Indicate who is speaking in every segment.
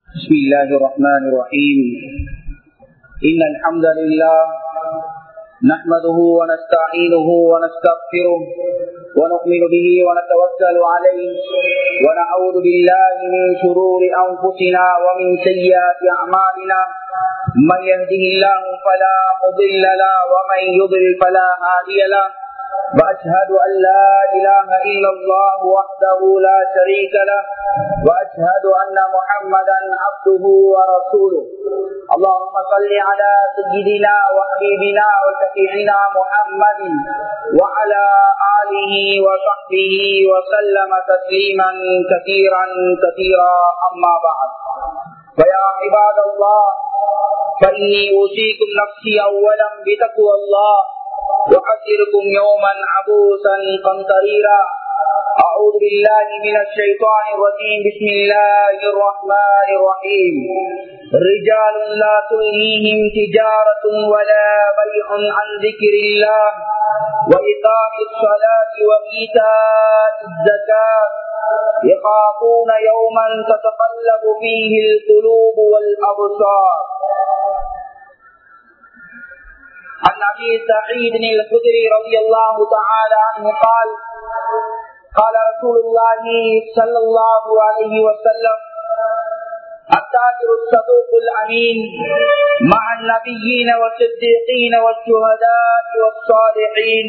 Speaker 1: بسم الله الرحمن الرحيم إن الحمد لله نحمده ونستعينه ونستغفره ونؤمن به ونتوكل عليه ونعوذ بالله من شرور أنفسنا ومن سيئات أعمالنا من يهده الله فلا مضل له ومن يضلل فلا هادي له وأشهد أن لا إله إلا الله وحده لا شريك له وأشهد أن محمدا عبده ورسوله اللهم صل على سيدنا وحبيبنا وشفيعنا محمد وعلى آله وصحبه وسلم تسليما كثيرا كثيرا أما بعد فيا عباد الله فإني أوصيكم نفسي أولا بتقوى الله وأحذركم يوما عبوسا قمطريرا أعوذ بالله من الشيطان الرجيم بسم الله الرحمن الرحيم رجال لا تلهيهم تجارة ولا بيع عن ذكر الله وإقام الصلاة وإيتاء الزكاة يخافون يوما تتقلب فيه القلوب والأبصار. عن أبي سعيد الخدري رضي الله تعالى عنه قال قال رسول الله صلى الله عليه وسلم التاجر الصدوق الأمين مع النبيين والصديقين والشهداء والصالحين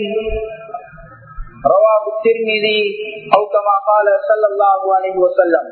Speaker 1: رواه الترمذي أو كما قال صلى الله عليه وسلم.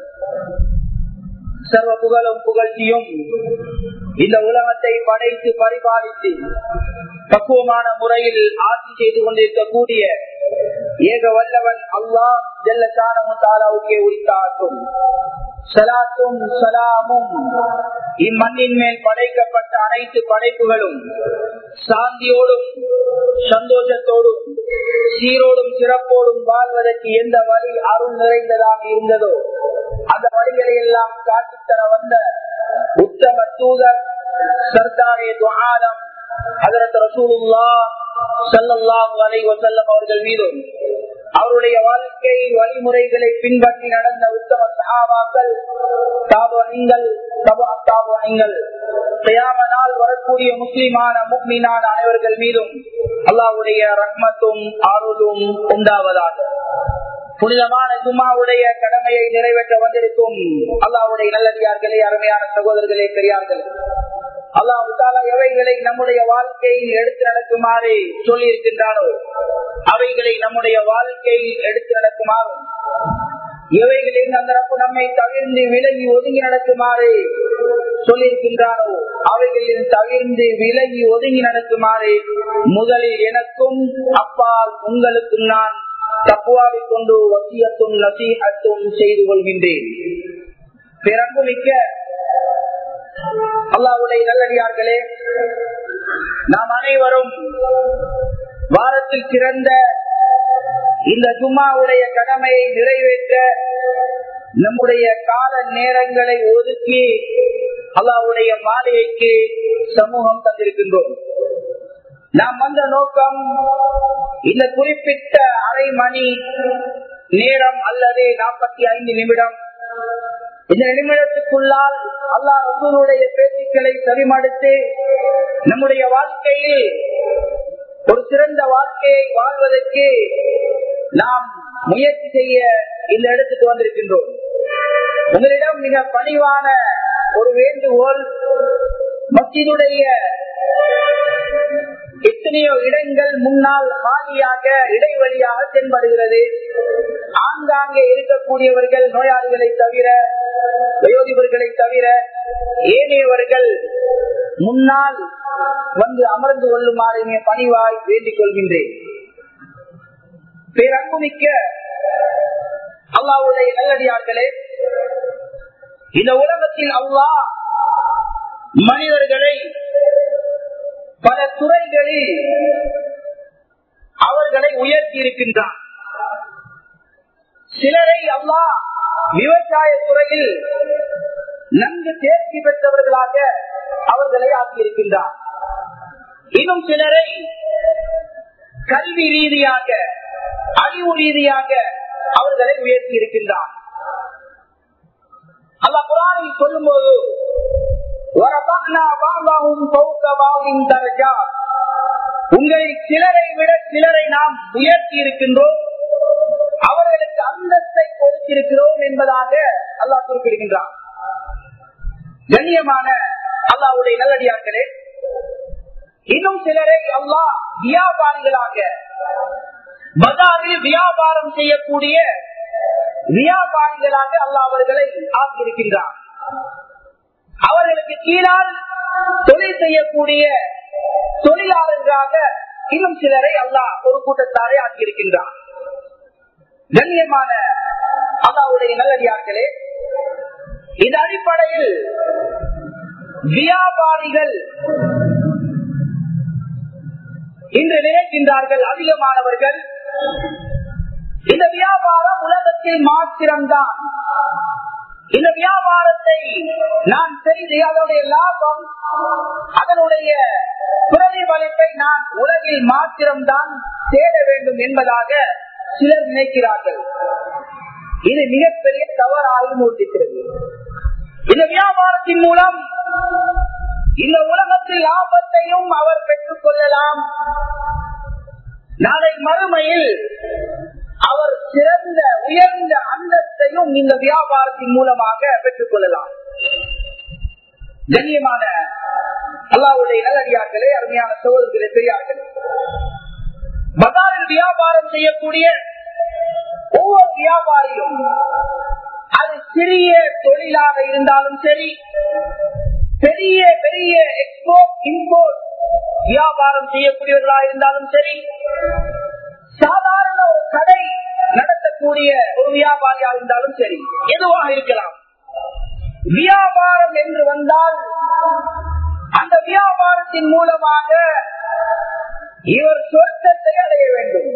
Speaker 1: சர்வ புகழும் புகழ்ச்சியும் இந்த உலகத்தை படைத்து பரிபாலித்து பக்குவமான முறையில் ஆட்சி செய்து கொண்டிருக்கக்கூடிய ஏக வல்லவன் அல்லாஹ் ஜல்ல ஷானஹு தஆலாவுக்கே உரித்தாகும். ஸலாத்தும் ஸலாமும் இம்மண்ணின் மேல் படைக்கப்பட்ட அனைத்து படைப்புகளும் சாந்தியோடும் சந்தோஷத்தோடும் சீரோடும் சிறப்போடும் வாழ்வதற்கு எந்த வழி அருள் நிறைந்ததாக இருந்ததோ அந்த வழிகளை எல்லாம் காட்டித்தர வந்த உத்தம தூதர் சர்தாரே துஆலம் ஹஜ்ரத் ரசூலுல்லாஹ் ஸல்லல்லாஹு அலைஹி வஸல்லம் அவர்கள் மீதும் அவருடைய வாழ்க்கை வழிமுறைகளை பின்பற்றி நடந்த உத்தம சஹாபாக்கள் தாபீன்கள் தபஅத்தாபீன்கள் கியாம நாள் வரக்கூடிய முஸ்லிமான முஃமினான அனைவர்கள் மீதும் அல்லாஹ்வுடைய ரஹ்மத்தும் அருளும் உண்டாவதாக. புனிதமான ஜும்ஆவுடைய கடமையை நிறைவேற்ற வந்திருக்கும் அல்லாஹ்வுடைய நல்லடியார்களே, அருமையான சகோதரர்களே, பெரியார்களே, அல்லாஹ் தஆலா எவைகளை நம்முடைய வாழ்க்கையில் எடுத்து நடக்குமாறு சொல்லி இருக்கின்றானோ அவைகளை நம்முடைய வாழ்க்கையில் எடுத்து நடக்குமாறும் எவைகளில் அந்த ரப்பு நம்மை தவிர்ந்து விலகி ஒதுங்கி நடக்குமாறு சொல்லியிருக்கின்றானோ அவைகளில் தவிர்ந்து விலகி ஒதுங்கி நடக்குமாறு முதலில் எனக்கும் அப்பால் உங்களுக்கும் நான் தக்வாவை கொண்டு வசியத்தும் நசீஹத்தும் செய்து கொள்கின்றேன். பிறகுமிக்க அல்லாஹ்வுடைய நல்லடியார்களே, நாம் அனைவரும் வாரத்தில் சிறந்த இந்த ஜும்ஆவுடைய கடமையை நிறைவேற்ற நம்முடைய கால நேரங்களை ஒதுக்கி அல்லாஹ்வுடைய மாளிகைக்கு சமூகம் தந்திருக்கின்றோம். நாம் வந்த நோக்கம் இந்த குறிப்பிட்ட அரை மணி நேரம் அல்லது 45 நிமிடம், இந்த நிமிடத்துக்குள்ளால் அல்லாஹ் ரசூலுடைய பேச்சுக்களை செவிமடுத்து நம்முடைய வாழ்க்கையில் ஒரு சிறந்த வாழ்க்கையை வாழ்வதற்கு நாம் முயற்சி செய்ய இந்த இடத்துக்கு வந்திருக்கின்றோம். உங்களிடம் மிக பணிவான ஒரு வேண்டுகோள், மஸ்ஜிதுடைய எத்தனையோ இடங்கள் முன்னால் மாலியாக இடைவெளியாக தென்படுகிறது. ஆங்காங்கே இருக்கக்கூடியவர்கள் நோயாளிகளை தவிர, வயோதிபர்களை தவிர ஏனையவர்கள் முன்னால் வந்து அமர்ந்து கொள்ளுமாறு பணிவாய் வேண்டிக் கொள்கின்றேன். பேரன்புமிக்க அல்லாஹ்வுடைய நல்லடியார்களே, இந்த உலகத்தில் அல்லாஹ் மனிதர்களை பல துறைகளில் அவர்களை உயர்த்தி இருக்கின்றார். சிலரை அல்லாஹ் விவசாய துறையில் நன்கு தேர்ச்சி பெற்றவர்களாக அவர்களை ஆக்கியிருக்கின்றார். இன்னும் சிலரை கல்வி ரீதியாக, அறிவு ரீதியாக அவர்களை உயர்த்தி இருக்கின்றார். அல்லாஹ் குர்ஆனில் சொல்லும்போது உங்களில் சிலரை விட சிலரை நாம் உயர்த்தி இருக்கின்றோம், அவர்களுக்கு அந்தஸ்தை கொடுத்திருக்கிறோம் என்பதாக அல்லாஹ் குறிப்பிடுகின்றான். கண்ணியமான அல்லாஹ்வுடைய நல்லடியார்களே, இன்னும் சிலரை அல்லாஹ் வியாபாரிகளாக, பஜாரில் வியாபாரம் செய்யக்கூடிய வியாபாரிகளாக அல்லாஹ் அவர்களை ஆக்கியிருக்கின்றார். அவர்களுக்கு கீழால் தொழில் செய்யக்கூடிய தொழிலாளர்களாக இன்னும் சிலரை அல்லாஹ் ஒரு கூட்டத்தாரை ஆக்கியிருக்கின்றார். கண்ணியமான அல்லாஹ்வுடைய நல்லடியார்களே, இந்த அடிப்படையில் வியாபாரிகள் இன்று நினைக்கின்றார்கள் அதிகமானவர்கள், இந்த வியாபாரம் உலகத்தில் மாத்திரம்தான், இந்த வியாபாரத்தை நான் செய்து அதனுடைய லாபம், அதனுடைய பிரதிபலிப்பை நான் உலகில் மாத்திரம்தான் தேட வேண்டும் என்பதாக சிலர் நினைக்கிறார்கள். இது மிகப்பெரிய தவறாக மூர்த்திக்கிறது. இந்த வியாபாரத்தின் மூலம் இந்த உலகத்தில் லாபத்தையும் அவர் பெற்றுக் கொள்ளலாம், நாளை மறுமையில் அவர் சிறந்த உயர்ந்த அந்தஸ்தையும் இந்த வியாபாரத்தின் மூலமாக பெற்றுக் கொள்ளலாம். கண்ணியமான அல்லாஹ்வுடைய நல்லடியார்களே, அருமையான சகோதரர்களே, பெரியார்களே, பஜாரில் வியாபாரம் செய்யக்கூடிய ஒவ்வொரு வியாபாரியும் அது சிறிய தொழிலாக இருந்தாலும் சரி, பெரிய பெரிய எக்ஸ்போர்ட் இம்போர்ட் வியாபாரம் செய்யக்கூடியவர்களாக இருந்தாலும் சரி, சாதாரண ஒரு கடை நடத்தக்கூடிய ஒரு வியாபாரியாக இருந்தாலும் சரி, எதுவாக இருக்கலாம், வியாபாரம் என்று வந்தால் அந்த வியாபாரத்தின் மூலமாக இவர் சொர்க்கத்தை அடைய வேண்டும்.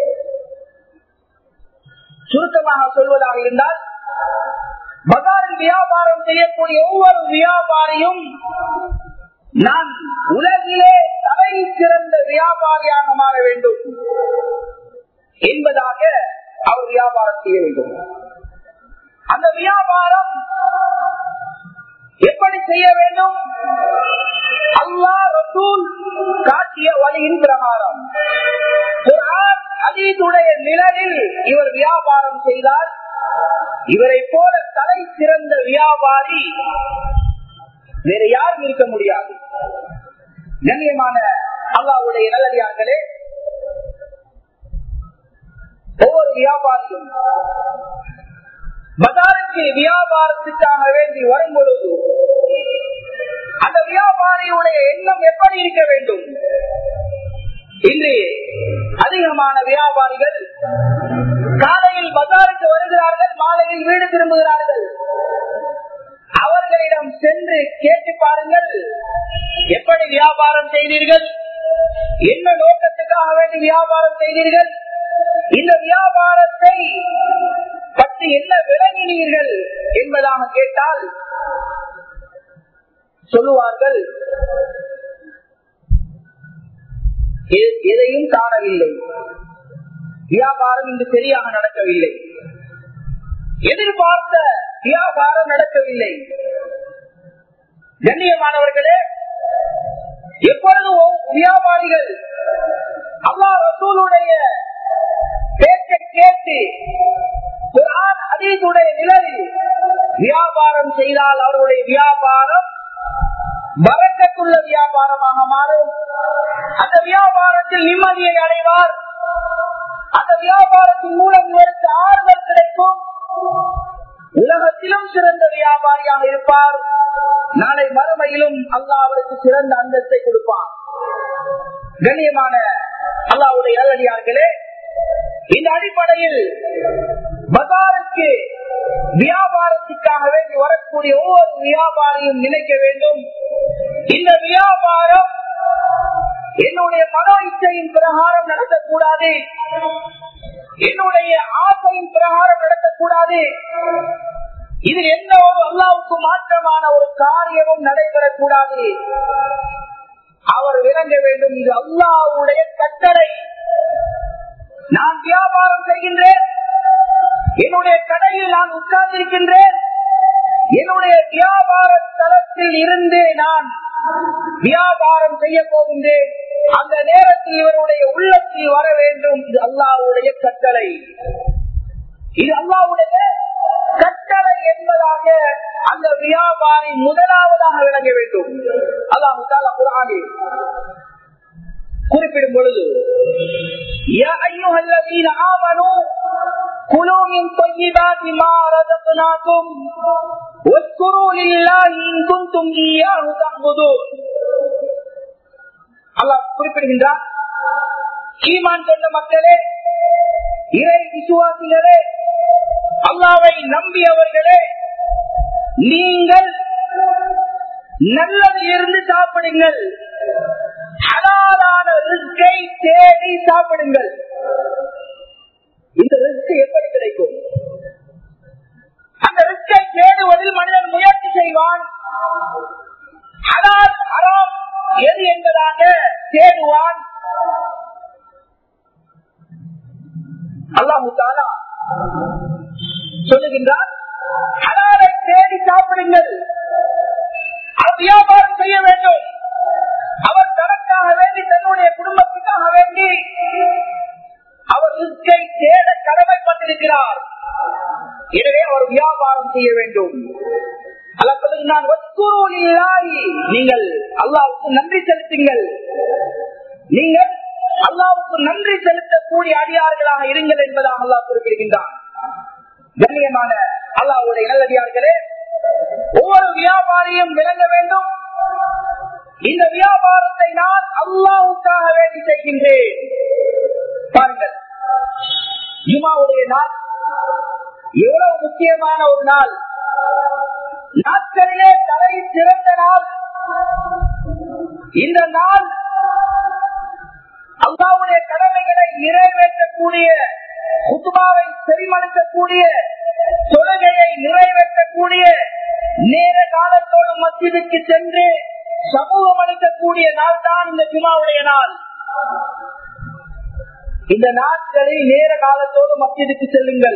Speaker 1: சுருக்கமாக சொல்வதாக இருந்தால், பஜாரில் வியாபாரம் செய்யக்கூடிய ஒவ்வொரு வியாபாரியும் நான் உலகிலே தலை சிறந்த வியாபாரியாக மாற வேண்டும் என்பதாக அவர் வியாபாரம் செய்ய வேண்டும். அந்த வியாபாரம் எப்படி செய்ய வேண்டும்? அல்லாஹ் ரசூல் காட்டிய வழியின் பிரகாரம், குர்ஆன் ஹதீஸுடைய நிழலில் இவர் வியாபாரம் செய்தால் இவரை போல தலை சிறந்த வியாபாரி வேற யாரும் இருக்க முடியாது. கண்ணியமான அல்லாஹ்வுடைய நல்லடியார்களே, ஒவ்வொரு வியாபாரியும் பஜாருக்கு வியாபாரத்துக்காக வேண்டி வரும் பொழுது அந்த வியாபாரியுடைய எண்ணம் எப்படி இருக்க வேண்டும்? இன்று அதிகமான வியாபாரிகள் காலையில் பஜாருக்கு வருகிறார்கள், மாலையில் வீடு திரும்புகிறார்கள். அவர்களிடம் சென்று கேட்டு பாருங்கள், எப்படி வியாபாரம் செய்தீர்கள், என்ன நோக்கத்துக்காக வேண்டி வியாபாரம் செய்தீர்கள், இந்த வியாபாரத்தை பற்றி என்ன விளங்கினீர்கள் என்பதாக கேட்டால் சொல்லுவார்கள், எதையும் காணவில்லை, வியாபாரம் இன்று சரியாக நடக்கவில்லை, எதிர்பார்த்த வியாபாரம் நடக்கவில்லை. கண்ணியமானவர்களே, எப்பொழுதும் வியாபாரிகள் அல்லாஹ் ரசூலுடைய பேச்சை கேட்டு குர்ஆன் ஹதீஸுடைய நிழலில் வியாபாரம் செய்தால் அவருடைய வியாபாரம் பரக்கத்துள்ள வியாபாரமாக மாறும். அந்த வியாபாரத்தில் நிம்மதியை அடைவார். அந்த வியாபாரத்தின் மூலம் இவருக்கு ஆறுதல் கிடைக்கும். உலகத்திலும் சிறந்த வியாபாரியாக இருப்பார். நாளை மறுமையிலும் அல்லாஹ் அவருக்கு சிறந்த அந்தஸ்தை கொடுப்பார். கண்ணியமான அல்லாஹ்வுடைய நல்லடியார்களே, இந்த அடிப்படையில் பஜாருக்கு வியாபாரத்துக்காக வேண்டி வரக்கூடிய ஒவ்வொரு வியாபாரியும் நினைக்க வேண்டும், இந்த வியாபாரம் என்னுடைய மனோ இச்சையின் பிரகாரம் நடத்தக்கூடாது, என்னுடைய ஆசையின் பிரகாரம் நடத்தக்கூடாது, இதில் எந்த ஒரு அல்லாஹ்வுக்கு மாற்றமான ஒரு காரியமும் நடைபெறக்கூடாது. அவர் விளங்க வேண்டும், இது அல்லாஹ்வுடைய கட்டளை. நான் வியாபாரம் செய்கின்றேன், என்னுடைய கடையில் நான் உட்கார்ந்திருக்கின்றேன், என்னுடைய வியாபார தளத்தில் இருந்து நான் வியாபாரம் செய்ய போகின்றேன், அந்த நேரத்தில் இவருடைய உள்ளத்தில் வர வேண்டும், இது அல்லாஹ்வுடைய கட்டளை, இது அல்லாஹ்வுடைய கட்டளை என்பதாக அந்த வியாபாரி முதலாவதாக விளங்க வேண்டும். அல்லாஹ் தஆலா குர்ஆனில் குறிப்பிடும் பொழுது, யா அய்யுஹல்லதீன ஆமனூ குலூ மின் த்வய்யிபாத்தி மா ரஸக்னாகும் வஸ்குரூ லில்லாஹி இன் குன்தும் இய்யாஹு தஅபுதூன். அல்லாஹ் குறிப்பிடுகின்றார், ஈமான் கொண்ட மக்களே, இறை விசுவாசிகளே, அல்லாஹ்வை நம்பியவர்களே, நீங்கள் நல்லதில் இருந்து சாப்பிடுங்கள், ஹலாலான ரிஸ்கை தேடி சாப்பிடுங்கள். இந்த ரிஸ்க் எப்படி கிடைக்கும்? அந்த ரிஸ்கை தேடுவதில் மனிதன் முயற்சி செய்வான், ஹலால் ஹராம் எது என்பதாக தேடுவான். அல்லாஹ் தஆலா சொல்லுகின்றார், ஹலாலை தேடி சாப்பிடுங்கள். வியாபாரம் செய்ய வேண்டும், அவர் தனக்காக வேண்டி, தன்னுடைய குடும்பத்துக்காக வேண்டி அவர் ரிஸ்கை தேட கடமைப்பட்டிருக்கிறார். எனவே அவர் வியாபாரம் செய்ய வேண்டும். நீங்கள் அல்லாஹ்வுக்கு நன்றி செலுத்துங்கள், நீங்கள் அல்லாஹ்வுக்கு நன்றி செலுத்தக்கூடிய அடியார்களாக இருங்கள் என்பதாக அல்லாஹ் குறிப்பிடுகின்றான். கண்ணியமான அல்லாஹ்வுடைய நல்லடியார்களே, ஒவ்வொரு வியாபாரியும் விளங்க வேண்டும், இந்த வியாபாரத்தை நான் அல்லாஹ்வுக்காக வேண்டி செய்கின்றேன். பாருங்கள், ஜுமாவுடைய நாள் எவ்வளவு முக்கியமான ஒரு நாள், நாட்களிலே தலை சிறந்த நாள். இந்த நாள் அல்லாஹ்வுடைய கடமைகளை நிறைவேற்றக்கூடிய, குத்பாவை செவிமடுக்கக்கூடிய, தொழுகையை நிறைவேற்றக்கூடிய, நேர காலத்தோடு மஸ்ஜிதுக்கு சென்று சமூகம் அளிக்கக்கூடிய நாள் தான் இந்த ஜுமாவுடைய நாள். இந்த நாட்களில் நேர காலத்தோடு மஸ்ஜிதுக்கு செல்லுங்கள்.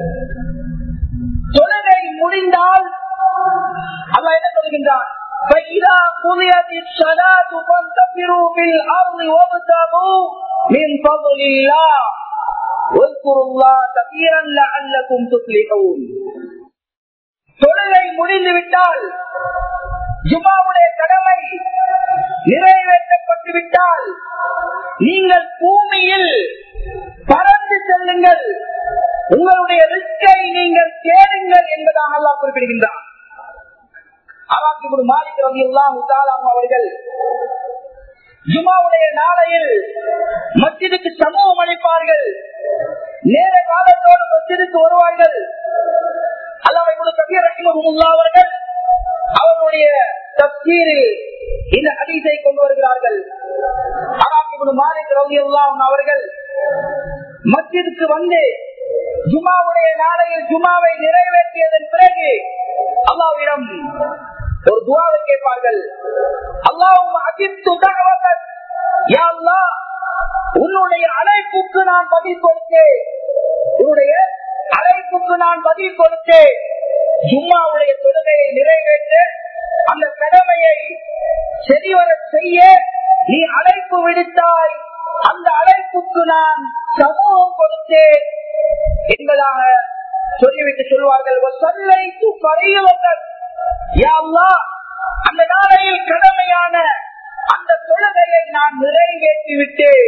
Speaker 1: தொழுகை முடிந்தால் அல்லாஹ் என்ன சொல்கின்றான்? فَإِذَا قُضِيَتِ الصَّلَاةُ فَانْتَشِرُوا فِي الْأَرْضِ وَابْتَغُوا مِنْ فَضْلِ اللَّهِ وَاذْكُرُوا اللَّهَ كَثِيرًا لَعَلَّكُمْ تُفْلِحُونَ. தொழுகை முடிந்துவிட்டால், ஜுமாவுடைய கடமை நிறைவேற்றப்பட்டு விட்டால், நீங்கள் பூமியில் பறந்து செல்லுங்கள், உங்களுடைய ரிஸ்கை நீங்கள் தேடுங்கள் என்பதாக அல்லாஹ் குறிப்பிடுகின்றார். மாலிக் ரலியல்லாஹு தஆலா அவர்கள் ஜுமாவுடைய நாளையில் மஸ்ஜிதுக்கு சமூகம் அளிப்பார்கள், நேர காலத்தோடு மஸ்ஜிதுக்கு வருவார்கள். அல்லாஹ் இப்னு கபீர் ரஹிமஹுல்லாஹ் அவர்கள் அவருடைய தஃசீரில் இந்த ஹதீஸை கொண்டு வருகிறார்கள். மாலிக் ரலியல்லாஹு அவர்கள் மஸ்ஜிதுக்கு வந்து ஜுமாவுடைய நாளையில் ஜுமாவை நிறைவேற்றியதன் பிறகு அல்லாஹ்விடம் ஒரு துஆவை கேட்பார்கள். அல்லாஹும்ம அஜிப்து தஅவதக், யா அல்லாஹ், உன்னுடைய அழைப்புக்கு நான் பதில் கொடுத்தேன், உன்னுடைய அழைப்புக்கு நான் பதில் கொடுத்தேன். ஜும்மாவுடைய தொழுகையை நிறைவேற்ற, அந்த கடமையை சரிவர செய்ய நீ அழைப்பு விடுத்தாய், அந்த அழைப்புக்கு நான் சமூகம் கொடுத்தேன் என்பதாக சொல்லிவிட்டு சொல்வார்கள். அந்த நாளையில் கடமையான அந்த தொழுகையை நான் நிறைவேற்றி விட்டேன்.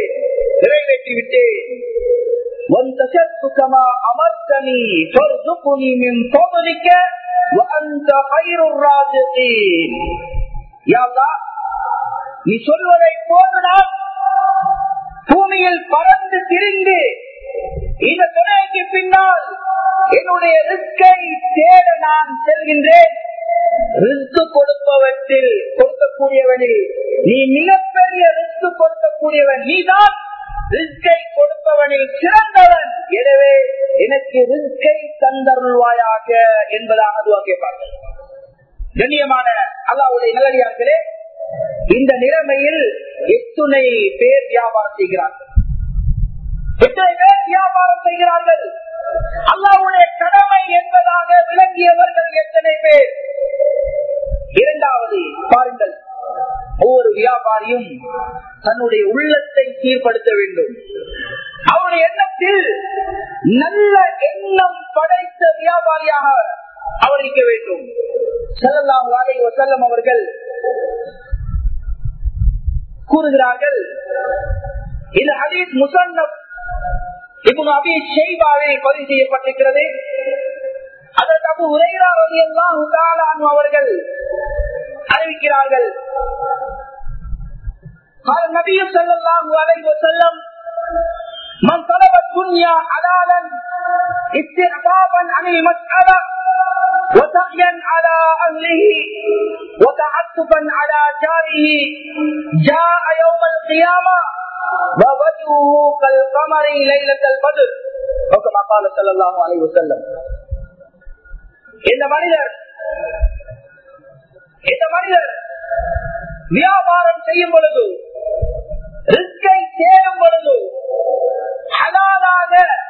Speaker 1: நீ சொல்வதை போது நான் பூமியில் பறந்து திரிந்து இந்த துணைக்கு பின்னால் என்னுடைய ரிஸ்கை தேட நான் செல்கின்றேன். ரிஸ்க் கொடுப்பவற்றில் கொடுக்கக்கூடியவனில் நீ மிகப்பெரிய ரிஸ்க் கொடுக்கக்கூடியவன், நீதான் ரிஸ்கை கொடுப்பவனில் சிறந்தவன். எனவே எனக்கு ரிஸ்கை தந்தருள்வாயாக என்பதாக துஆ கேட்பார்கள். கண்ணியமான அல்லாஹ்வுடைய நல்லடியார்களே, இந்த நிலைமையில் எத்தனை பேர் வியாபாரம் செய்கிறார்கள்? எத்தனை பேர் வியாபாரம் செய்கிறார்கள்? அல்லாஹ்வுடைய கடமை என்பதாக விளங்கியவர்கள் எத்தனை பேர்? இரண்டாவது பாருங்கள், வியாபாரியும் தன்னுடைய உள்ளத்தை சீர்படுத்த வேண்டும். அவருடைய எண்ணத்தில் நல்ல எண்ணம் படைத்த வியாபாரியாக அவர் இருக்க வேண்டும். ஸல்லல்லாஹு அலைஹி வஸல்லம் அவர்கள் கூறுகிறார்கள், இந்த ஹதீஸ் முஸன்னஃப் இப்னு அபீ ஷைபாவில் பதிவு செய்யப்பட்டிருக்கிறது. ஹஜ்ரத் அபூ ஹுரைரா ரலியல்லாஹு தஆலா அன்ஹு அவர்கள் அறிவிக்கிறார்கள், قال النبي صلى الله عليه وسلم من طلب الدنيا حلالا استعفافا عن المسألة وسعيا على أهله وتعسفا على جاره جاء يوم القيامة ووجهه كالقمر ليلة البدر أو كما قال صلى الله عليه وسلم. இந்த மனிதர் வியாபாரம் செய்யும் பொழுது, ரிஸ்கை தேடும் பொழுது, ஹலாலாக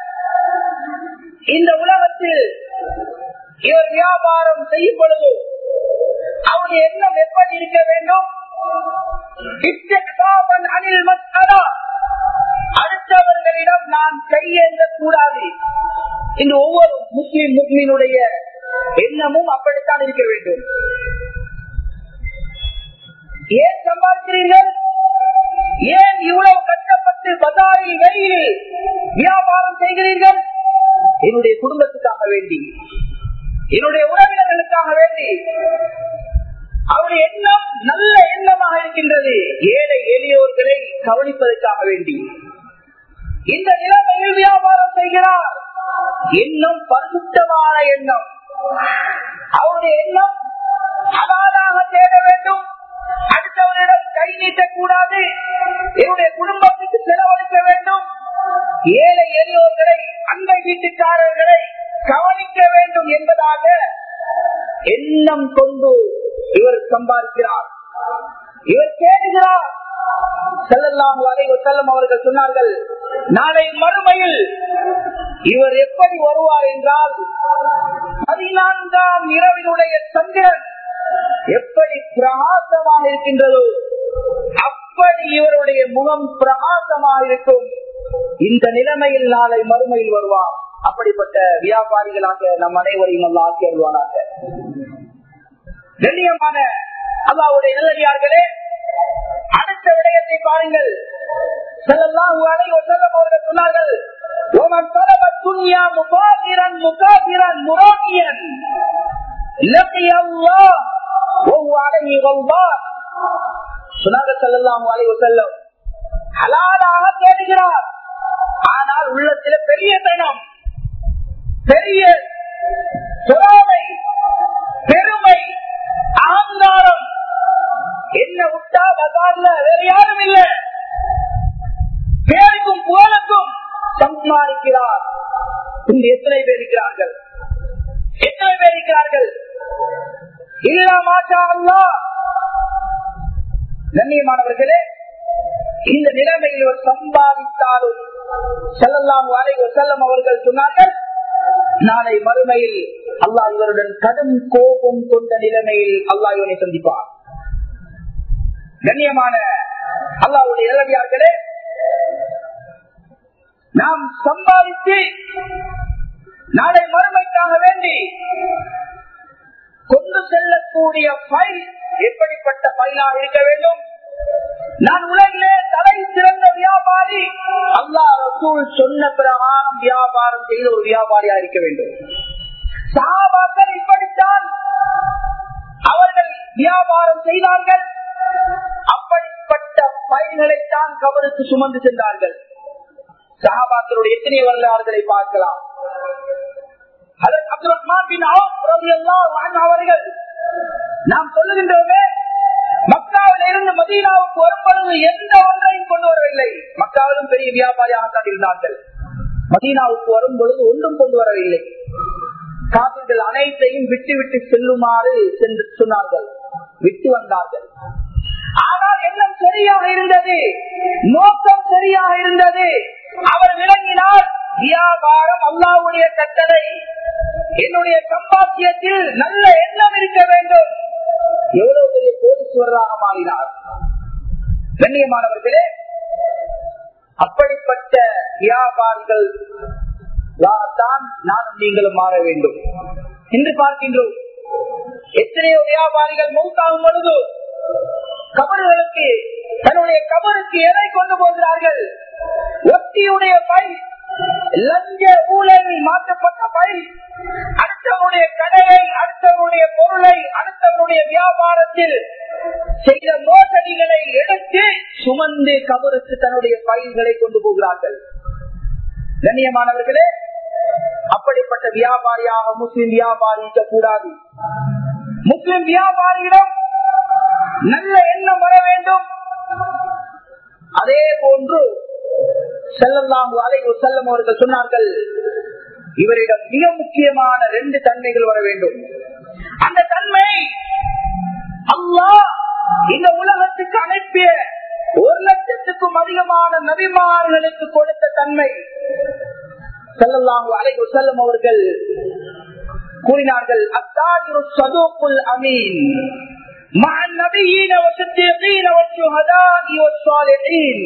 Speaker 1: இந்த உலகத்தில் இவர் வியாபாரம் செய்யும் பொழுது அவருடைய எண்ணம் எப்படி இருக்க வேண்டும்? அடுத்தவர்களிடம் நான் கையேந்த கூடாது. இந்த ஒவ்வொரு முஸ்லிமுடைய எண்ணமும் அப்படித்தான் இருக்க வேண்டும். ஏன் சம்பாதிக்கிறீர்கள்? ஏன் இவ்வளவு கஷ்டப்பட்டு பஜாரில் வெயிலில் வியாபாரம் செய்கிறீர்கள்? என்னுடைய குடும்பத்துக்காக வேண்டி, என்னுடைய உறவினர்களுக்காக வேண்டி. அவருடைய எண்ணம் நல்ல எண்ணமாக இருக்கின்றது, ஏழை எளியோர்களை கவனிப்பதற்காக வேண்டி. இந்த நிலைமையில் வியாபாரம் செய்கிறார். எண்ணம் பரிசுத்தமான எண்ணம். அவருடைய எண்ணம் ஹலாலாக தேட வேண்டும், அடுத்தவரிடம் கை நீட்டக்கூடாது, என்னுடைய குடும்பத்துக்கு செலவழிக்க வேண்டும், ஏழை எளியோர்களை, அண்டை வீட்டுக்காரர்களை கவனிக்க வேண்டும் என்பதாக எண்ணம் கொண்டு இவர் சம்பாதிக்கிறார், இவர் தேடுகிறார். ஸல்லல்லாஹு அலைஹி வஸல்லம் அவர்கள் சொன்னார்கள், நாளை மறுமையில் இவர் எப்படி வருவார் என்றால், 14ஆம் இரவினுடைய சந்திரன் எப்படி பிரகாசமாக இருக்கின்றதோ அப்படி இவருடைய முகம் பிரகாசமாக இருக்கும். இந்த நிலைமையில் நாளை மறுமையில் வருவார். அப்படிப்பட்ட வியாபாரிகளாக நம் அனைவரையும் அல்லாஹ் ஆக்கி அருள்வானாக. கண்ணியமான அல்லாஹ்வுடைய நல்லடியார்களே, அடுத்த விடயத்தை பாருங்கள். ஸல்லல்லாஹு அலைஹி வஸல்லம் அவர்கள் சொன்னார்கள், "வமன் தலப துன்யா முகாபிரன் முகாபிரன் முராகியன் லகிய அல்லாஹ் வஹுவ அலைஹி கல்பான்." சொன்னார்கள் ஸல்லல்லாஹு அலைஹி வஸல்லம், ஹலாலாக தேடுகிறார், ஆனால் உள்ளத்திலே பெரிய தனம், பெரிய பொறாமை, பெருமை, அகங்காரம், என்ன விட்டா பசார்ல வேற யாரும் இல்ல, பேருக்கும் புகழுக்கும் சம்மானிக்கிறார். இன்று எத்தனை பேர் இருக்கிறார்கள்? எத்தனை பேர் இருக்கிறார்கள்? இல்லா மாஷா அல்லாஹ். கண்ணியமானவர்களே, இந்த நிலைமையில் ஒரு சம்பாதித்தாலும் ஸல்லல்லாஹு அலைஹி வஸல்லம் அவர்கள் சொன்னார்கள், நாளை மறுமையில் அல்லாஹ் இவருடன் கடும் கோபம் கொண்ட நிலைமையில் அல்லாஹ் இவனை சந்திப்பார். கண்ணியமான அல்லாஹ்வுடைய நல்லடியார்களே, நாம் சம்பாதித்து நாளை மறுமைக்காக வேண்டி கொண்டு செல்லக்கூடிய ஃபைல் எப்படிப்பட்ட ஃபைலாக இருக்க வேண்டும்? நான் உலகிலே தலை சிறந்த வியாபாரி, அல்லாஹ் ரசூல் சொன்ன பிரகாரம் வியாபாரம் செய்த ஒரு வியாபாரியா இருக்க வேண்டும். சஹாபாக்கள் இப்படித்தான் அவர்கள் வியாபாரம் செய்தார்கள். அப்படிப்பட்ட பயிர்களைத்தான் கபருக்கு சுமந்து சென்றார்கள். சஹாபாக்களுடைய எத்தனை வரலாறுகளை பார்க்கலாம். ஹஜ்ரத் அப்துல் ரஹ்மான் பின் அவுஃப் ரலியல்லாஹு அன்ஹு அவர்கள், நாம் சொல்லுகின்றோமே, மக்காவில் இருந்து மதீனாவுக்கு வரும்பொழுது எந்த ஒன்றையும் கொண்டு வரவில்லை. மக்காவிலும் பெரிய வியாபாரியாக இருந்தார்கள். மதீனாவுக்கு வரும் பொழுது ஒன்றும் கொண்டு வரவில்லை. காபிர்கள் அனைத்தையும் விட்டு விட்டு செல்லுமாறு சென்று சொன்னார்கள், விட்டு வந்தார்கள். ஆனால் எண்ணம் சரியாக இருந்தது, நோக்கம் சரியாக இருந்தது. அவர் விளங்கினார், வியாபாரம் அல்லாஹ்வுடைய கட்டளை, என்னுடைய சம்பாத்தியத்தில் நல்ல எண்ணம் இருக்க வேண்டும். எவ்வளவு பெரிய கோடீஸ்வரராக மாறினார். கண்ணியமானவர்களே, அப்படிப்பட்ட வியாபாரிகள் தான் நானும் நீங்களும் மாற வேண்டும். இன்று பார்க்கின்றோம் எத்தனையோ வியாபாரிகள் மௌத்தாகும் பொழுது கபறுகளுக்கு, தன்னுடைய கபருக்கு எதை கொண்டு போகிறார்கள்? ஒத்தியுடைய பை, லஞ்ச ஊழலில் மாற்றப்பட்ட பை, அடுத்தவனுடைய கடையை, அடுத்தவனுடைய பொருளை, அடுத்தவனுடைய வியாபாரத்தில் செய்த மோசடிகளை எடுத்து சுமந்து கபருக்கு தன்னுடைய பைகளை கொண்டு போகிறார்கள். கண்ணியமானவர்களே, அப்படிப்பட்ட வியாபாரியாக முஸ்லிம் வியாபாரிக்க கூடாது. முஸ்லிம் வியாபாரியிடம் நல்ல எண்ணம் வர வேண்டும். அதே போன்று ஸல்லல்லாஹு அலைஹி வஸல்லம் அவர்கள் சொன்னார்கள், இவரிடம் மிக முக்கியமான 2 தன்மைகள் வர வேண்டும். அந்த தன்மை அல்லாஹ் இந்த உலகத்துக்கு அனுப்பிய 1,00,000க்கும் அதிகமான நபிமார்களுக்கு கொடுத்த தன்மை. ஸல்லல்லாஹு அலைஹி வஸல்லம் அவர்கள் கூறினார்கள், அத்தாஜிரு ஸதூக்குல் அமீன் மஅ நபியீன வஸித்தீகீன வஷ்ஷுஹதாஇ வஸ்ஸாலிஹீன்.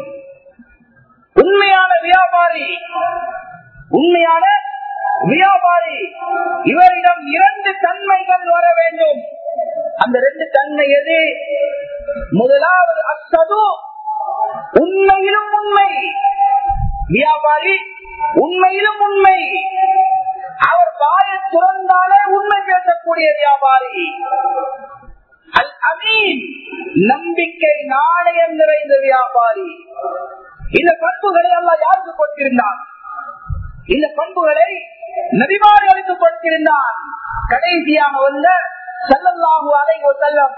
Speaker 1: உண்மையான வியாபாரி, உண்மையான வியாபாரி, இவரிடம் 2 தன்மைகள் வர வேண்டும். அந்த 2 தன்மை எது? முதலாவது அஸ்ஸது, உண்மையிலும் உண்மை. வியாபாரி உண்மையிலும் உண்மை. அவர் வாயை துறந்தாலே உண்மை பேசக்கூடிய வியாபாரி. அல் அமீன், நம்பிக்கை நாணயம் நிறைந்த வியாபாரி. இந்த பண்புகளை அல்லாஹ் யாருக்கு கொடுத்திருந்தான்? இந்த பண்புகளை நபிமார்களுக்கு கொடுத்திருந்தான். கடைசியாக வந்த ஸல்லல்லாஹு அலைஹி வஸல்லம்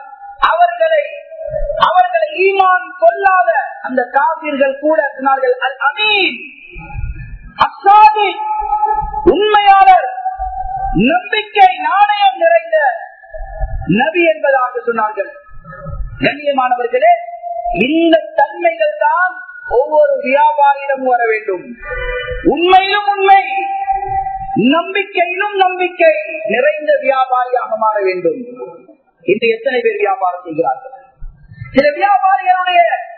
Speaker 1: அவர்களை ஈமான் கொள்ளாத அந்த காபிர்கள் கூட சொன்னார்கள், அல் அமீன், அஸ்ஸாதி, உண்மையாளர், நம்பிக்கை நாணயம் நிறைந்த நபி என்பதாக சொன்னார்கள். கண்ணியமானவர்களே, இந்த தன்மைகள் தான் ஒவ்வொரு வியாபாரியிடம் வர வேண்டும். உண்மையிலும் உண்மை, நம்பிக்கையிலும் நம்பிக்கை நிறைந்த வியாபாரியாக மாற வேண்டும். இன்று எத்தனை பேர் வியாபாரம் செய்கிறார்கள்? சில வியாபாரிகளுடைய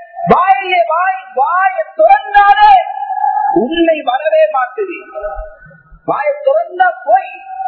Speaker 1: வாயை திறந்தாலே உண்மை வரவே மாட்டுது. வாயை திறந்த போய்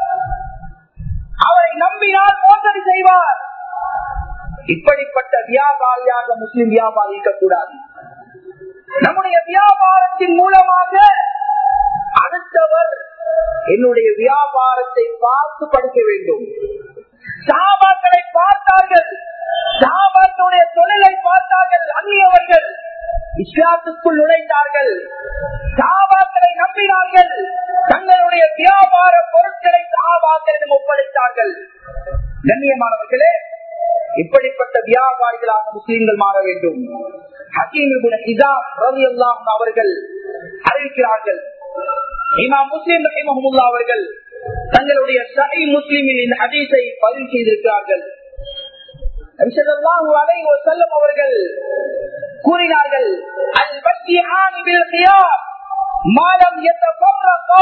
Speaker 1: அவரை நம்பினால் மோசடி செய்வார். இப்படிப்பட்ட வியாபாரியாக முஸ்லிம் வியாபாரி இருக்கக்கூடாது. நம்முடைய வியாபாரத்தின் மூலமாக அடுத்தவர் என்னுடைய வியாபாரத்தை பார்த்து படிக்க வேண்டும். சஹாபாக்களை பார்த்தார்கள், சஹாபாக்களுடைய தொழிலை பார்த்தார்கள். அந்நியவர்கள் இஸ்லாத்துக்குள் நுழைந்தார்கள், சஹாபாக்களை நம்பினார்கள், தங்களுடைய வியாபார பொருட்களை சஹாபாக்களிடம் ஒப்படைத்தார்கள். கண்ணியமானவர்களே, இப்படிப்பட்ட வியாபாரிகளாக முஸ்லிம்கள் மாற வேண்டும். ஹக்கீம் இப்னு ஹிஸாம் ரலியல்லாஹு அன்ஹு அவர்கள் அறிவிக்கிறார்கள், இமாம் முஸ்லிம் ரஹிமஹுல்லாஹ் அவர்கள் தங்களுடைய ஸஹீஹ் முஸ்லிமில் இந்த ஹதீஸை பதிவு செய்திருக்கிறார்கள். நபி ஸல்லல்லாஹு அலைஹி வஸல்லம் அவர்கள் கூறினார்கள், அல் பையானி பில் கியார் மா லம் யதஃபர்ரகா.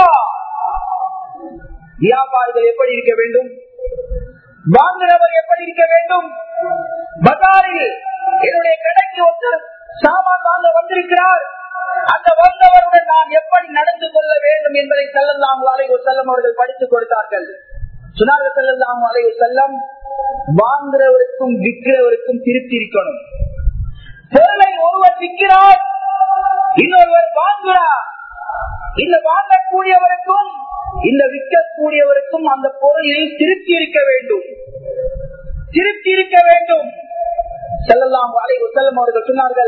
Speaker 1: வியாபாரிகள் எப்படி இருக்க வேண்டும்? வாங்குறவர் எப்படி இருக்க வேண்டும்? பஜாரில் என்னுடைய கடைக்கு ஒருத்தர் சாமான் வாங்க வந்திருக்கிறார், அந்த வந்தவருடன் நான் எப்படி நடந்து கொள்ள வேண்டும் என்பதை ஸல்லல்லாஹு அலைஹி வஸல்லம் அவர்கள் படித்துக் கொடுத்தார்கள். சொன்னார்கள் ஸல்லல்லாஹு அலைஹி வஸல்லம், வாங்குறவருக்கும் விற்கிறவருக்கும் திருப்தி இருக்கணும். பொருளை ஒருவர் விற்கிறார், இன்னொருவர் வாங்குகிறார். இந்த வாங்கக்கூடியவருக்கும் இந்த விற்கக்கூடியவருக்கும் அந்த பொருளில் திருப்தி இருக்க வேண்டும், திருப்தி இருக்க வேண்டும். ஸல்லல்லாஹு அலைஹி வஸல்லம் அவர்கள் சொன்னார்கள்,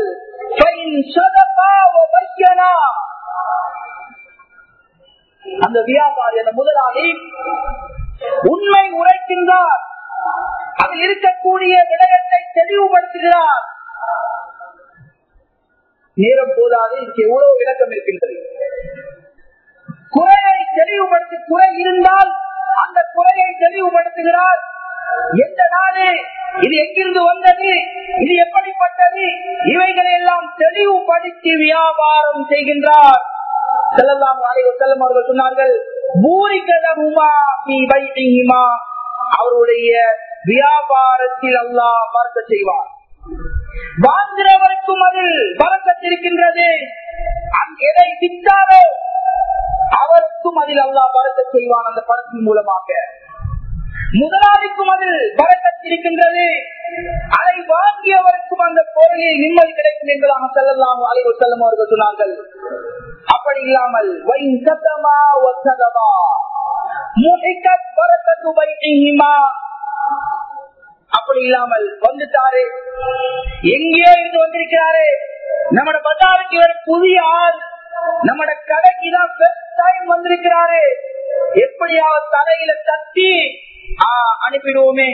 Speaker 1: அந்த வியாபாரி, அந்த முதலாளி உண்மை உரைக்கின்றார், அது இருக்கக்கூடிய விடயத்தை தெளிவுபடுத்துகிறார். நேரம் போதாது, இதுக்கு எவ்வளவு விளக்கம் இருக்கின்றது. குறையை தெளிவுபடுத்தி, குறை இருந்தால் அந்த குறையை தெளிவுபடுத்துகிறார். எந்த நாடு இது, எங்கிருந்து வந்தது, இது எப்படிப்பட்டது, இவைகளை எல்லாம் தெளிவுபடுத்தி வியாபாரம் செய்கின்றார். ஸல்லல்லாஹு அலைஹி வஸல்லம் அவர்கள் சொன்னார்கள், பூரிகலஹுமா ஃபீ பைஇஹிமா, அவருடைய வியாபாரத்தில் அல்லாஹ் பரக்கத் செய்வார். வாங்குறவருக்கும் அதில் பரக்கத்திருக்கின்றது. எதை விற்றாரோ அவருக்கும் அதில் அல்லாஹ் பரக்கத் செய்வான். அந்த பணத்தின் மூலமாக முதலாளிக்கும் அதில் பரக்கத்திருக்கின்றது. அதை வாங்கியவருக்கும் அந்த பொருளில் நிம்மதி கிடைக்கும் என்பதாக ஸல்லல்லாஹு அலைஹி வஸல்லம் அவர்கள் சொன்னார்கள். அப்படி இல்லாமல் அப்படி இல்லாமல் வந்துட்டாரு, எங்கேயோ இருந்து வந்திருக்கிறாரு, நம்ம பஜாருக்கு இவர் புதிய ஆள், நம்ம கடைக்கு தான் ஃபர்ஸ்ட் டைம் வந்திருக்கிறாரு, எப்படியாவது தலையில தட்டி அனுப்பிடுவோமே,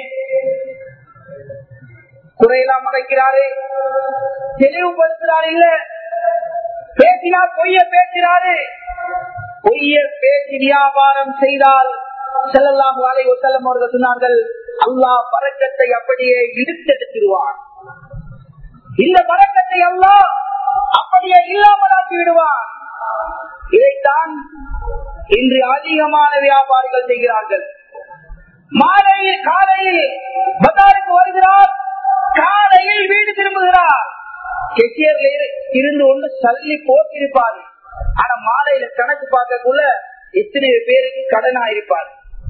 Speaker 1: குறையெல்லாம் மறைக்கிறாரு, தெளிவுபடுத்துறாரு. இல்ல பேசினார், பொய்ய பேசுறாரு. பொய்ய பேசி வியாபாரம் செய்தால் ஸல்லல்லாஹு அலைஹி வஸல்லம் அவர்கள் சொன்னார்கள், அல்லாஹ் பரக்கத்தை அப்படியே இழுத்தெடுத்துடுவான். இந்த பரக்கத்தை அல்லாஹ் அப்படியே இல்லாமலாக்கி விடுவான். இதைத்தான் இன்று அதிகமான வியாபாரிகள் செய்கிறார்கள். மாலையில் காலையில் பஜாருக்கு வருகிறார், காலையில் வீடு திரும்புகிறார். கெட்டியர்ல இருந்து ஒன்று சல்லி போட்டிருப்பார். ஆனா மாலையில கணக்கு பார்க்கக்குள்ள எத்தனை பேருக்கு கடனாயிருப்பார்.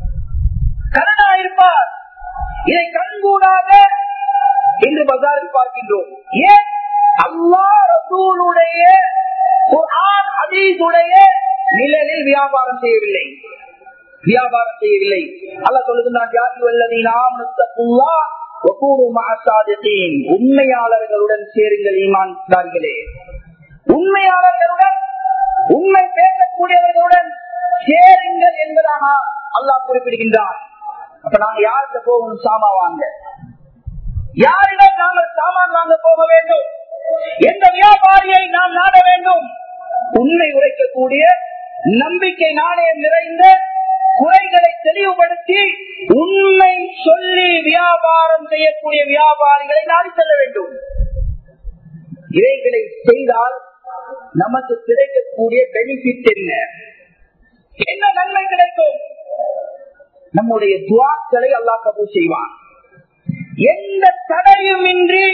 Speaker 1: இதை கண்கூடாக இன்று பஜாருக்கு பார்க்கின்றோம். ஏன்? அல்லாஹ் ரசூலுடைய குர்ஆன் ஹதீஸுடைய நிழலில் வியாபாரம் செய்யவில்லை. அல்லாஹ் சொல்லுகிறான், யா அய்யுஹல்லதீன ஆமனு தக்குல்லாஹ் வகூனு மஅஸ்ஸாதிகீன். உண்மையாளர்களுடன் சேருங்கள் ஈமான்தாரிகளே. உண்மையாளர்களுடன், உண்மை பேசக்கூடியவர்களுடன் சேருங்கள் என்பதாக அல்லாஹ் குறிப்பிடுகின்றான். அப்ப நாங்க யாருக்கு போகணும்? சாமா வாங்க. யாரிடம் நாங்கள் சாமான் வாங்க போக வேண்டும்? எந்த வியாபாரியை நாம் நாட வேண்டும்? உண்மை உரைக்கக்கூடிய, நம்பிக்கை நாணயம் நிறைந்த, குறைகளை தெளிவுபடுத்தி உண்மை சொல்லி வியாபாரம் செய்யக்கூடிய வியாபாரிகளை நாடி செல்ல வேண்டும். இவைகளை செய்தால் நமக்கு கிடைக்கக்கூடிய பெனிஃபிட் என்ன நன்மை கிடைக்கும்? நம்முடைய துஆக்களை அல்லாஹ் கபூல் செய்வான். எந்த தடையும் இன்றி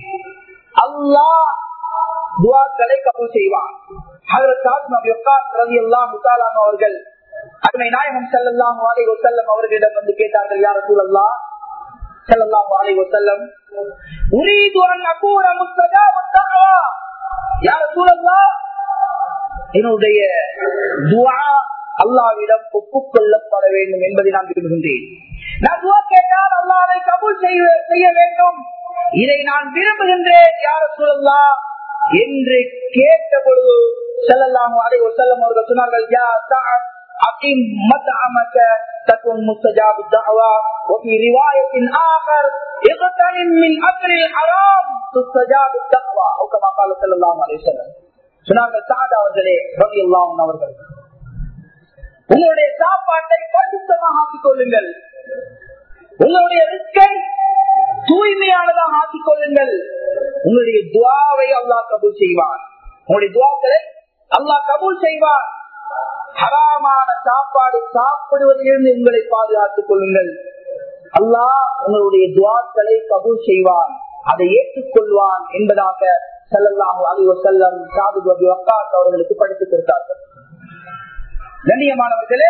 Speaker 1: அல்லாஹ் துஆக்களை கபூல் செய்வான். ஹஜ்ரத் சாத் நபி வக்காஸ் ரலியல்லாஹு தஆலா அவர்கள் அருமை நாயகம் ஸல்லல்லாஹு அலைஹி வஸல்லம் அவர்களிடம் வந்து கேட்டார்கள், யா ரசூலல்லாஹ் ஸல்லல்லாஹு அலைஹி வஸல்லம், உரீது அன் அகூன முஸ்தஜாப தஅவா. யா ரசூலல்லாஹ், என்னுடைய துஆ அல்லாஹ்விடம் ஒப்புக்கொள்ளப்பட வேண்டும் என்பதை நான் விரும்புகின்றேன். நான் துஆ கேட்டால் அல்லாஹ் அதை கபூல் செய்ய வேண்டும், இதை நான் விரும்புகின்றேன் யா ரசூலல்லாஹ் என்று கேட்ட பொழுது ஸல்லல்லாஹு அலைஹி வஸல்லம் அவர்கள் சொன்னார்கள், யா சஅத் அகிம் மத்அமக தகுன் முஸ்தஜாபு தஅவா வஃபி ரிவாயத்தின் ஆகர் இக்தனிம் மின் அக்லில் ஹராம் துஸ்தஜாபு தஅவா. கமா قال ஸல்லல்லாஹு அலைஹி வஸல்லம். சொன்னார்கள், சஅத் அவர்களே ரலியல்லாஹு அன்ஹு அவர்கள், உங்களுடைய சாப்பாட்டை பரிசுத்தமாக ஆக்கிக் கொள்ளுங்கள், உங்களுடைய ரிஸ்கை தூய்மையானதாக ஆக்கிக் கொள்ளுங்கள், உங்களுடைய துஆவை அல்லாஹ் கபூல் செய்வான். உங்களுடைய துஆக்களை அல்லாஹ் கபூல் செய்வான். ஹராமான சாப்பாடு சாப்பிடுவதிலிருந்து உங்களை பாதுகாத்துக் கொள்ளுங்கள், அல்லாஹ் உங்களுடைய துஆக்களை கபூல் செய்வான், அதை ஏற்றுக்கொள்வான் என்பதாக ஸல்லல்லாஹு அலைஹி வஸல்லம் சாத் நபி வக்காஸ் அவர்களுக்கு படித்துக் கொடுத்தார்கள். கண்ணியமானவர்களே,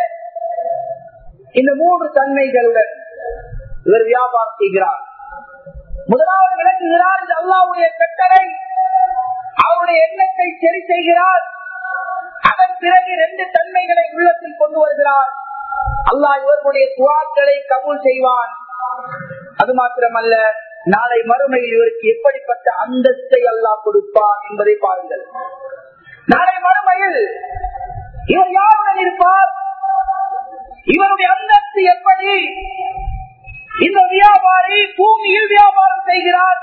Speaker 1: இந்த 3 தன்மைகளுடன் இவர் வியாபாரம் செய்கிறார். முதலாவது விளக்குகிறார், இது அல்லாஹ்வுடைய கட்டளை, அவருடைய எண்ணத்தை சரி செய்கிறார். அதன் பிறகு 2 தன்மைகளை உள்ளத்தில் கொண்டு வருகிறார். அல்லாஹ் இவர்களுடைய துஆக்களை கபூல் செய்வான். அது மாத்திரமல்ல, நாளை மறுமையில் இவருக்கு எப்படிப்பட்ட அந்தஸ்தை அல்லாஹ் கொடுப்பான் என்பதை பாருங்கள். நாளை மறுமையில் இவர் யாருடன் இருப்பார்? இவருடைய அந்தஸ்து எப்படி? இந்த வியாபாரி பூமியில் வியாபாரம் செய்கிறார்,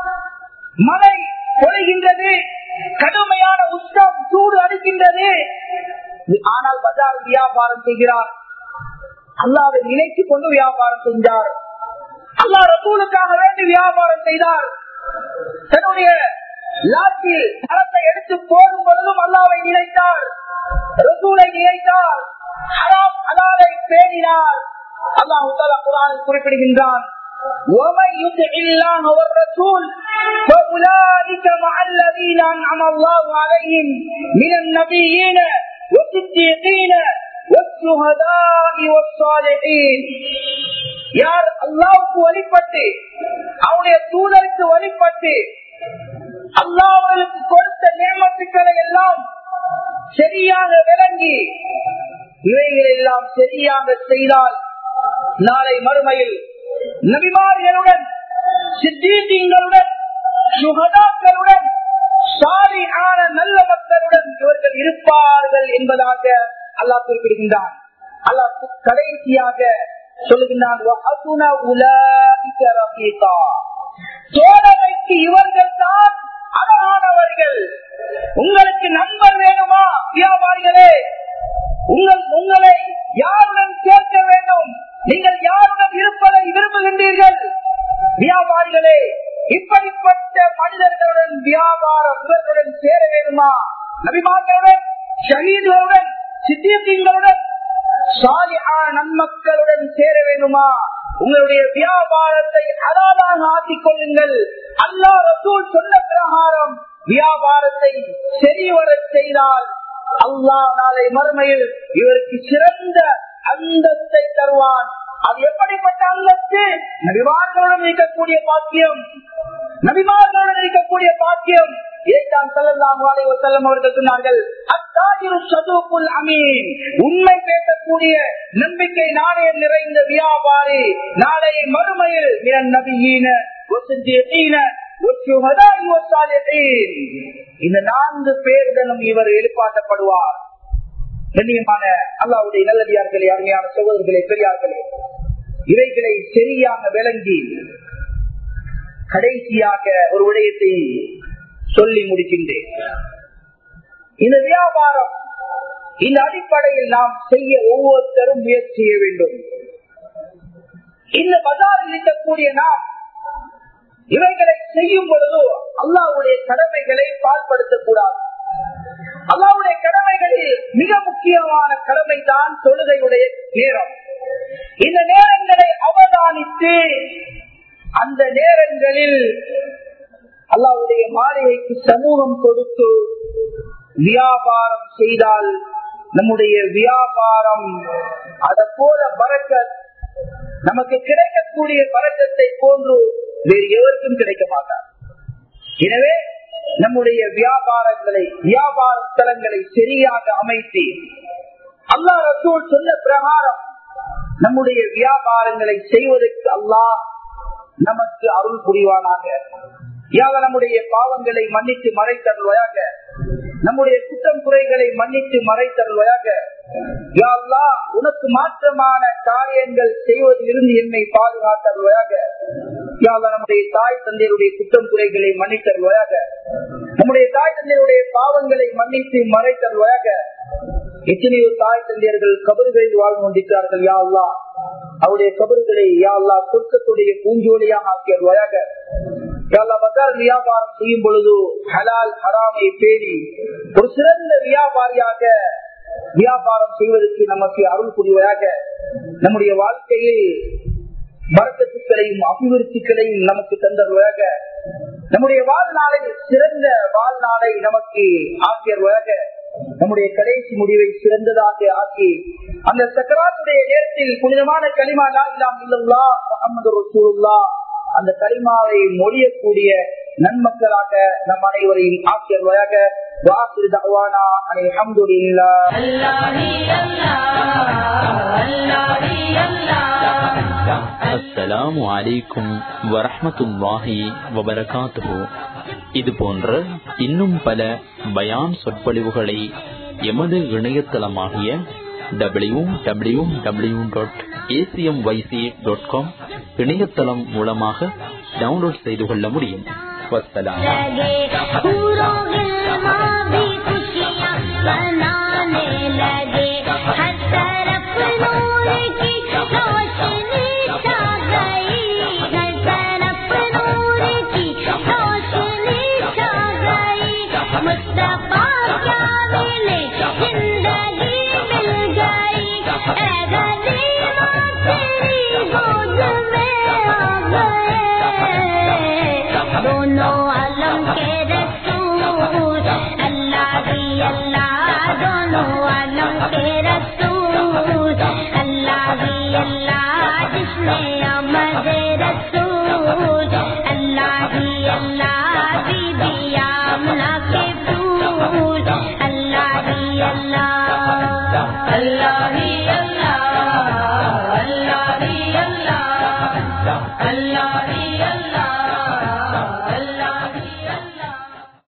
Speaker 1: மழை பொழிகின்றது, கடுமையான உஷ்ணம் சூடு அடிக்கின்றது, ஆனால் பஜார் வியாபாரம் செய்கிறார். அல்லாஹ்வை நினைத்துக் கொண்டு வியாபாரம் செஞ்சார். அல்லாஹ் ரசூலுக்காக வேண்டி வியாபாரம் செய்தார். தன்னுடைய லாட்டில் தரத்தை எடுத்து போடும் பொழுதும் அல்லாஹ்வை நினைத்தார், ரசூலை நினைத்தார், ஹராம் ஹலாலை பேணினார். அல்லாஹ் தஆலா குர்ஆனில் குறிப்பிடுகின்றான், ومن يطع الله والرسول فأولئك مع الذين أنعم الله عليهم من النبيين والصديقين والشهداء والصالحين. யார் அல்லாஹ்வுக்கு வழிபட்டு அவருடைய தூதருக்கு வழிபட்டு அல்லாஹ் அவர்களுக்கு கொடுத்த நியமத்துக்களை எல்லாம் சரியாக விளங்கி இவைகள் எல்லாம் சரியாக செய்தால் நாளை மறுமையில் நபிமார்களுடன் சித்தீகங்களுடன் சுஹதாக்களுடன் சாலிஹான நல்ல மக்களுடன் இவர்கள் இருப்பார்கள் என்பதாக அல்லாஹ் குறிப்பிடுகின்றான். அல்லாஹ் கடைசியாக சொல்லுகின்றான், தோழமைக்கு இவர்கள் தான் அழகானவர்கள். உங்களுக்கு நண்பர் வேணுமா வியாபாரிகளே? உங்களை யாருடன் சேர்க்க வேண்டும்? நீங்கள் யாருடன் இருப்பதை விரும்புகின்றீர்கள் வியாபாரிகளே? இப்படிப்பட்ட மனிதர்களுடன் வியாபாரம் இவர்களுடன் சேர வேண்டுமா? நபிமார்களுடன், ஷஹீதுகளுடன், சித்தீகங்களுடன், சாலிஹான நன்மக்களுடன் சேர வேண்டுமா? உங்களுடைய வியாபாரத்தை ஹலாலாக ஆக்கிக் கொள்ளுங்கள். அல்லாஹ் ரசூல் சொன்ன பிரகாரம் வியாபாரத்தை சரிவர செய்தால் அல்லாஹ் நாளை மறுமையில் இவருக்கு சிறந்த அந்தஸ்தை தருவான். அது எப்படிப்பட்ட அந்தஸ்து? நபிமார்களுடன் இருக்கக்கூடிய பாக்கியம், நபிமார்களுடன் இருக்கக்கூடிய பாக்கியம். அவர்கள் சொன்னார்கள், உண்மை பேசக்கூடிய நம்பிக்கை நாணயம் நிறைந்த வியாபாரி நாளை மறுமையில் இந்த 4 பேர்களும் இவர் எழுப்பாட்டப்படுவார். கண்ணியமான அல்லாஹ்வுடைய நல்லடியார்களே, அருமையான சகோதரர்களே, பெரியார்களே, இவைகளை சரியாக விளங்கி கடைசியாக ஒரு விடயத்தை சொல்லி முடிக்கின்றேன். இந்த வியாபாரம் இந்த அடிப்படையில் நாம் செய்ய ஒவ்வொருத்தரும் முயற்சி செய்ய வேண்டும். இந்த பஜாரில் இருக்கக்கூடிய நாம் இவைகளை செய்யும் பொழுது அல்லாஹ்வுடைய கடமைகளை பால்படுத்தக்கூடாது. அல்லாஹ்வுடைய கடமைகளில் மிக முக்கியமான கடமை தான் தொழுகையுடைய நேரம். இந்த நேரங்களை அவதானித்து அந்த நேரங்களில் அல்லாஹ்வுடைய மாளிகைக்கு சமூகம் கொடுத்து வியாபாரம் செய்தால் நம்முடைய வியாபாரம் அதை போல பரக்கத் நமக்கு கிடைக்கக்கூடிய பரக்கத்தை போன்று வேறு எவருக்கும் கிடைக்க மாட்டார். எனவே நம்முடைய வியாபாரங்களை, வியாபார ஸ்தலங்களை சரியாக அமைத்து அல்லாஹ் ரசூல் சொன்ன பிரகாரம் நம்முடைய வியாபாரங்களை செய்வதற்கு அல்லாஹ் நமக்கு அருள் புரிவானாக. நம்முடைய பாவங்களை மன்னித்து மறைத்தருள்வாயாக. நம்முடைய குற்றம் குறைகளை மன்னித்து மறைத்தருள்வாயாக. யா அல்லாஹ், உனக்கு மாற்றமான காரியங்கள் செய்வதிலிருந்து என்னை பாதுகாத்தருள்வாயாக. யா அல்லாஹ், நம்முடைய தாய் தந்தையருடைய குற்றம் குறைகளை மன்னித்தருள்வாயாக. நம்முடைய தாய் தந்தையருடைய பாவங்களை மன்னித்து மறைத்தருள்வாயாக. எத்தனையோ தாய் தந்தையர்கள் கபறுகளில் வாழ்ந்து கொண்டிருக்கிறார்கள். யா அல்லாஹ், அவருடைய கபறுகளை யா அல்லாஹ் சொர்க்கத்துடைய பூஞ்சோலியாக ஆக்கியருள்வாயாக. வியாபாரம் செய்யும் பொழுது ஹலால் ஹராமை பேணி ஒரு சிறந்த வியாபாரியாக வியாபாரம் செய்வதற்கு நமக்கு அருள் புரிவதாக. நம்முடைய வாழ்க்கையில் பரக்கத்துக்களையும் அபிவிருத்திகளையும் நமக்கு தந்தருவதாக. நம்முடைய வாழ்நாளை சிறந்த வாழ்நாளை நமக்கு ஆக்கியருவதாக. நம்முடைய கடைசி முடிவை சிறந்ததாக ஆக்கி அந்த சக்கராத்துடைய நேரத்தில் புனிதமான கலிமா லா இலாஹ இல்லல்லாஹ் முஹம்மது ரசூலுல்லாஹ் அந்த கலிமாவை மொழியக்கூடிய நன்மக்களாக நம் அனைவரையும் ஆக்கியருவாயாக. வாசிர் தஅவானா அல்ஹம்துலில்லாஹ்.
Speaker 2: அஸ்ஸலாமு அலைக்கும் வரஹ்மத்துல்லாஹி வபரகாத்துஹு. இது போன்ற இன்னும் பல பயான் சொற்பொழிவுகளை எமது இணையதளமாகிய www.acmyc.com இணையதளம் மூலமாக டவுன்லோட் செய்து கொள்ள முடியும். வஸ்ஸலாம்.